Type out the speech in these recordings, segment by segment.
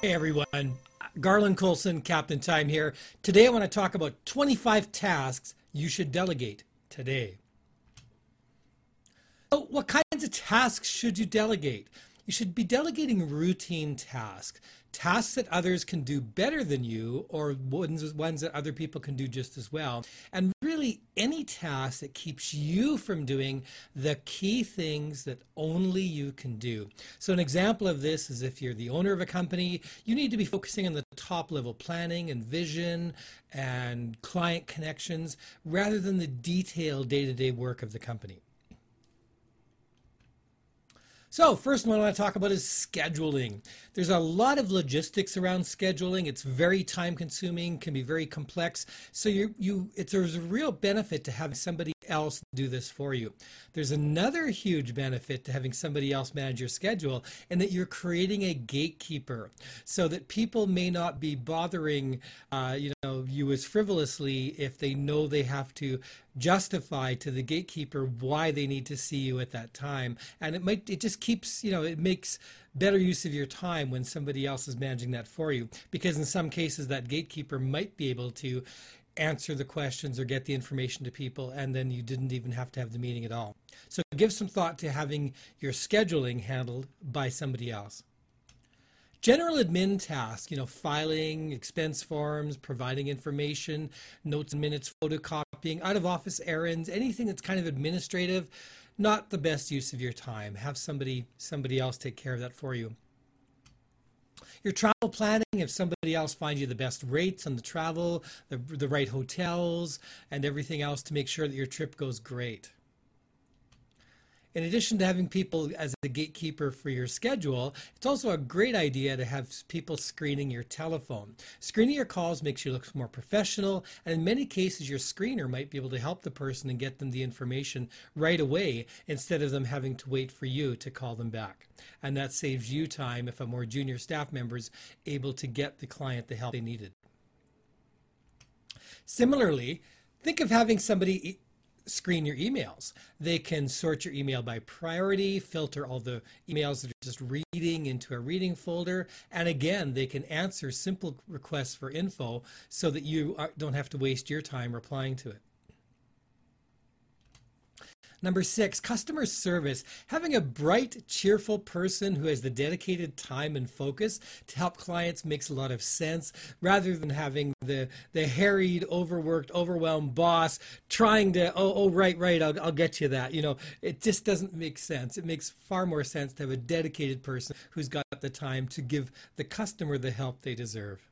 Hey everyone, Garland Colson, Captain Time here. Today I want to talk about 25 tasks you should delegate today. So what kinds of tasks should you delegate? You should be delegating routine tasks, tasks that others can do better than you or ones that other people can do just as well. And really any task that keeps you from doing the key things that only you can do. So an example of this is if you're the owner of a company, you need to be focusing on the top level planning and vision and client connections rather than the detailed day-to-day work of the company. So first one I want to talk about is scheduling. There's a lot of logistics around scheduling. It's very time consuming, can be very complex. So there's a real benefit to having somebody else do this for you. There's another huge benefit to having somebody else manage your schedule, and that you're creating a gatekeeper so that people may not be bothering you as frivolously if they know they have to justify to the gatekeeper why they need to see you at that time. And it just keeps, it makes better use of your time when somebody else is managing that for you, because in some cases that gatekeeper might be able to answer the questions or get the information to people, and then you didn't even have to have the meeting at all. So give some thought to having your scheduling handled by somebody else. General admin tasks, filing, expense forms, providing information, notes and minutes, photocopying, out of office errands, anything that's kind of administrative, not the best use of your time. Have somebody else take care of that for you. Your travel planning, if somebody else finds you the best rates on the travel, the right hotels, and everything else to make sure that your trip goes great. In addition to having people as a gatekeeper for your schedule, it's also a great idea to have people screening your telephone. Screening your calls makes you look more professional, and in many cases your screener might be able to help the person and get them the information right away instead of them having to wait for you to call them back. And that saves you time if a more junior staff member is able to get the client the help they needed. Similarly, think of having somebody screen your emails. They can sort your email by priority, filter all the emails that are just reading into a reading folder, and again, they can answer simple requests for info so that you don't have to waste your time replying to it. Number 6, customer service. Having a bright, cheerful person who has the dedicated time and focus to help clients makes a lot of sense, rather than having the harried, overworked, overwhelmed boss trying to, right, I'll get you that. It just doesn't make sense. It makes far more sense to have a dedicated person who's got the time to give the customer the help they deserve.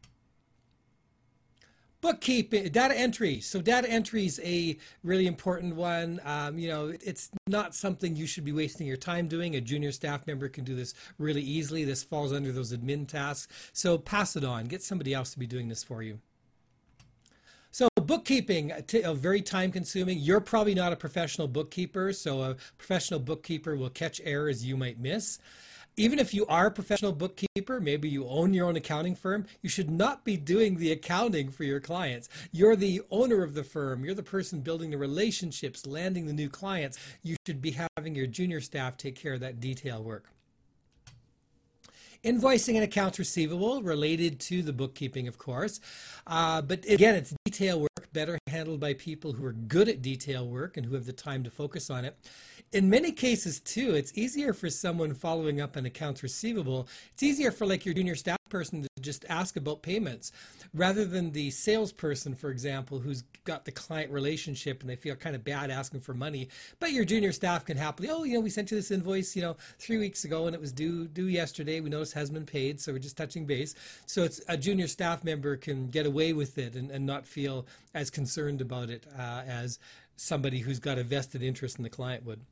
Bookkeeping, data entry. So data entry is a really important one. It's not something you should be wasting your time doing. A junior staff member can do this really easily. This falls under those admin tasks. So pass it on. Get somebody else to be doing this for you. So bookkeeping, very time consuming. You're probably not a professional bookkeeper, so a professional bookkeeper will catch errors you might miss. Even if you are a professional bookkeeper, maybe you own your own accounting firm, you should not be doing the accounting for your clients. You're the owner of the firm. You're the person building the relationships, landing the new clients. You should be having your junior staff take care of that detail work. Invoicing and accounts receivable related to the bookkeeping, of course. But again, it's detail work, better handled by people who are good at detail work and who have the time to focus on it. In many cases, too, it's easier for someone following up on accounts receivable. It's easier for your junior staff person to just ask about payments rather than the salesperson, for example, who's got the client relationship and they feel kind of bad asking for money. But your junior staff can happily, we sent you this invoice, 3 weeks ago and it was due yesterday. We noticed it hasn't been paid, so we're just touching base. So it's a junior staff member can get away with it and not feel as concerned about it as somebody who's got a vested interest in the client would.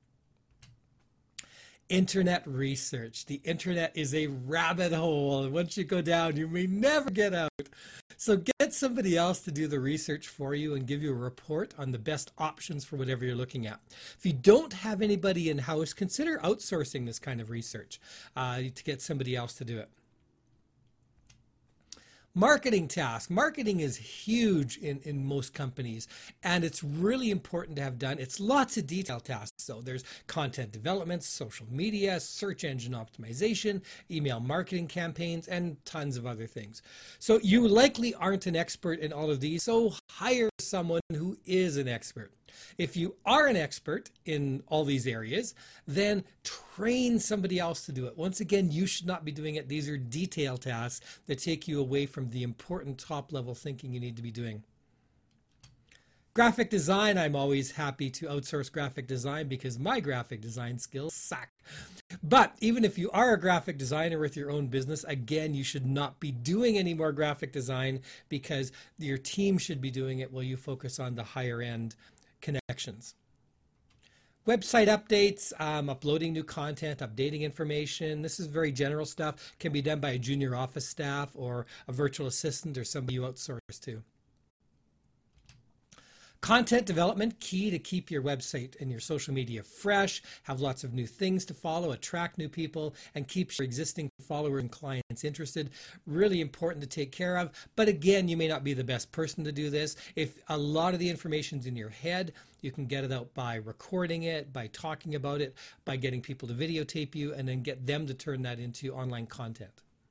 Internet research. The internet is a rabbit hole, and once you go down, you may never get out. So get somebody else to do the research for you and give you a report on the best options for whatever you're looking at. If you don't have anybody in-house, consider outsourcing this kind of research to get somebody else to do it. Marketing task. Marketing is huge in most companies, and it's really important to have done. It's lots of detail tasks. So there's content development, social media, search engine optimization, email marketing campaigns, and tons of other things. So you likely aren't an expert in all of these, so hire someone who is an expert. If you are an expert in all these areas, then train somebody else to do it. Once again, you should not be doing it. These are detail tasks that take you away from the important top-level thinking you need to be doing. Graphic design, I'm always happy to outsource graphic design because my graphic design skills suck. But even if you are a graphic designer with your own business, again, you should not be doing any more graphic design because your team should be doing it while you focus on the higher end connections. Website updates, uploading new content, updating information. This is very general stuff. Can be done by a junior office staff or a virtual assistant or somebody you outsource to. Content development, key to keep your website and your social media fresh, have lots of new things to follow, attract new people, and keep your existing followers and clients interested. Really important to take care of. But again, you may not be the best person to do this. If a lot of the information's in your head, you can get it out by recording it, by talking about it, by getting people to videotape you, and then get them to turn that into online content.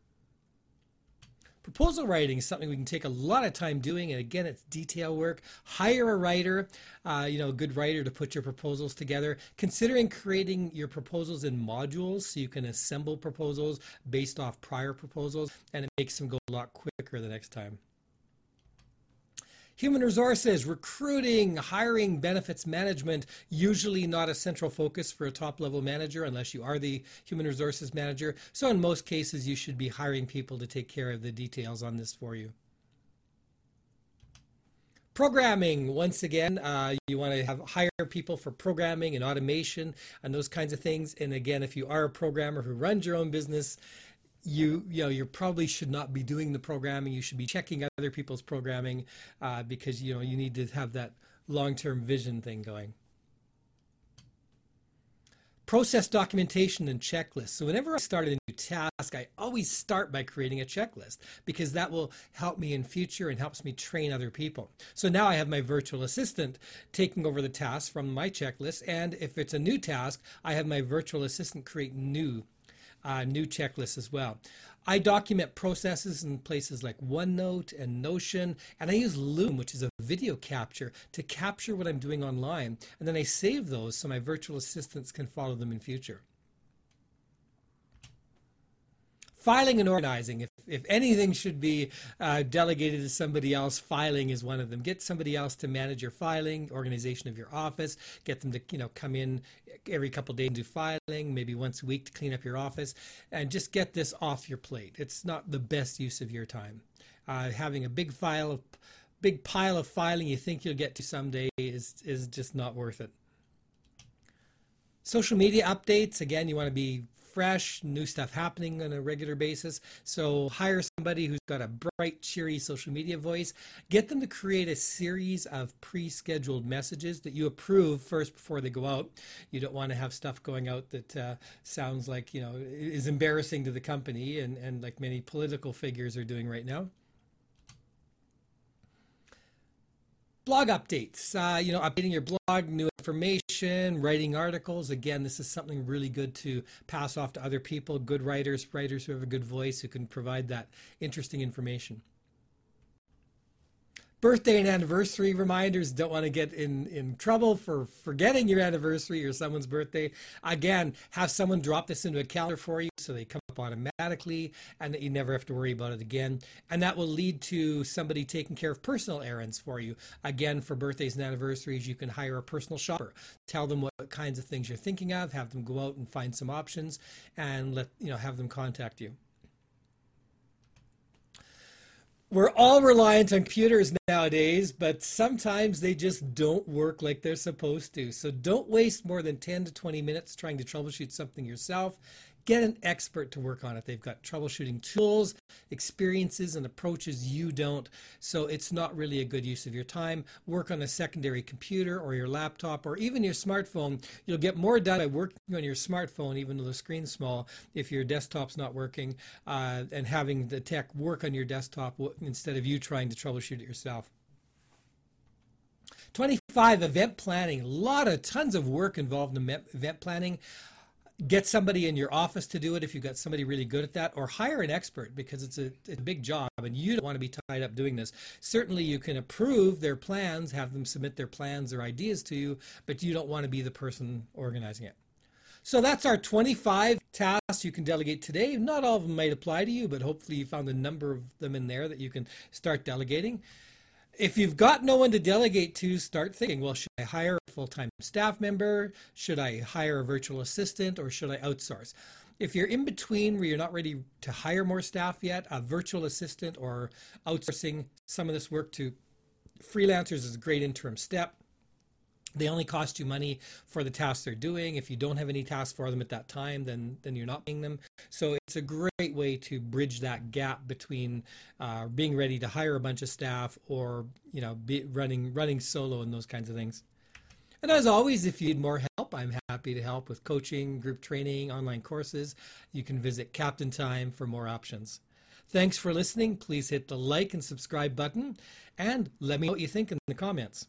Proposal writing is something we can take a lot of time doing, and again, it's detail work. Hire a writer, a good writer to put your proposals together. Considering creating your proposals in modules so you can assemble proposals based off prior proposals, and it makes them go a lot quicker the next time. Human resources, recruiting, hiring, benefits management, usually not a central focus for a top-level manager unless you are the human resources manager. So in most cases, you should be hiring people to take care of the details on this for you. Programming, once again, you want to hire people for programming and automation and those kinds of things. And again, if you are a programmer who runs your own business, you probably should not be doing the programming. You should be checking other people's programming because you need to have that long-term vision thing going. Process documentation and checklists. So whenever I start a new task, I always start by creating a checklist because that will help me in future and helps me train other people. So now I have my virtual assistant taking over the task from my checklist, and if it's a new task, I have my virtual assistant create new checklists as well. I document processes in places like OneNote and Notion, and I use Loom, which is a video capture, to capture what I'm doing online, and then I save those so my virtual assistants can follow them in future. Filing and organizing. If anything should be delegated to somebody else, filing is one of them. Get somebody else to manage your filing, organization of your office. Get them to come in every couple of days and do filing, maybe once a week to clean up your office, and just get this off your plate. It's not the best use of your time. Having a big pile of filing you think you'll get to someday is just not worth it. Social media updates. Again, you want to be fresh, new stuff happening on a regular basis. So hire somebody who's got a bright, cheery social media voice. Get them to create a series of pre-scheduled messages that you approve first before they go out. You don't want to have stuff going out that sounds like, is embarrassing to the company and like many political figures are doing right now. Blog updates, updating your blog, new information, writing articles. Again, this is something really good to pass off to other people, good writers who have a good voice, who can provide that interesting information. Birthday and anniversary reminders. Don't want to get in trouble for forgetting your anniversary or someone's birthday. Again, have someone drop this into a calendar for you so they come up automatically and that you never have to worry about it again. And that will lead to somebody taking care of personal errands for you. Again, for birthdays and anniversaries, you can hire a personal shopper. Tell them what kinds of things you're thinking of, have them go out and find some options, and have them contact you. We're all reliant on computers nowadays, but sometimes they just don't work like they're supposed to. So don't waste more than 10 to 20 minutes trying to troubleshoot something yourself. Get an expert to work on it. They've got troubleshooting tools, experiences, and approaches you don't. So it's not really a good use of your time. Work on a secondary computer or your laptop or even your smartphone. You'll get more done by working on your smartphone, even though the screen's small, if your desktop's not working, and having the tech work on your desktop instead of you trying to troubleshoot it yourself. 25 5, event planning. A lot of tons of work involved in event planning. Get somebody in your office to do it if you've got somebody really good at that, or hire an expert because it's a big job and you don't want to be tied up doing this. Certainly you can approve their plans, have them submit their plans or ideas to you, but you don't want to be the person organizing it. So that's our 25 tasks you can delegate today. Not all of them might apply to you, but hopefully you found a number of them in there that you can start delegating. If you've got no one to delegate to, start thinking, well, should I hire a full-time staff member? Should I hire a virtual assistant, or should I outsource? If you're in between where you're not ready to hire more staff yet, a virtual assistant or outsourcing some of this work to freelancers is a great interim step. They only cost you money for the tasks they're doing. If you don't have any tasks for them at that time, then you're not paying them. So it's a great way to bridge that gap between being ready to hire a bunch of staff or running solo and those kinds of things. And as always, if you need more help, I'm happy to help with coaching, group training, online courses. You can visit Captain Time for more options. Thanks for listening. Please hit the like and subscribe button and let me know what you think in the comments.